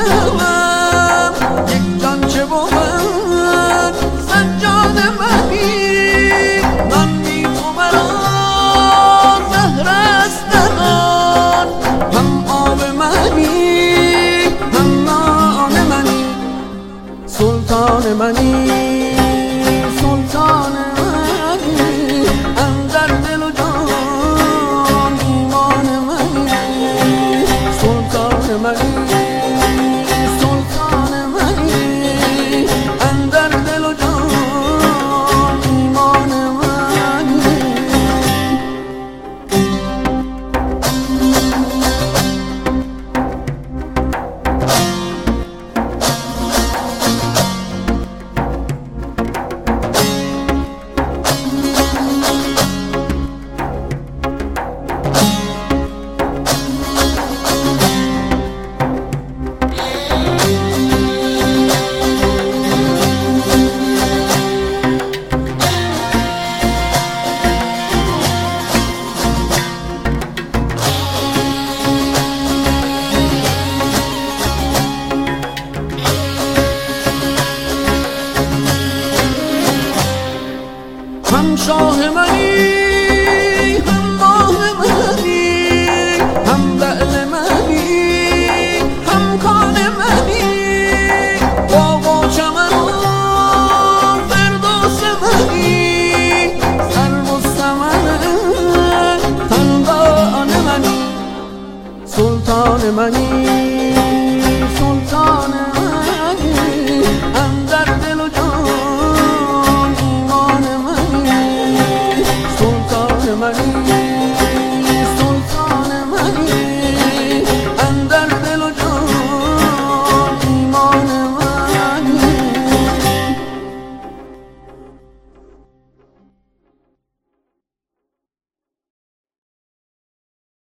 شوم یک جان چه بود سجاد منی من بی تو مرا زهر است دهان هم آب منی هم نان منی سلطان منی سلطان منی اندر دل و جان ایمان منی سلطان منی سلطان منی اندر دل و جان ایمان منی هم شاه منی هم ماه منی هم لعل منی هم کان منی باغ و چمن و فردوس منی سرو و سمن تنبان منی سلطان منی سلطان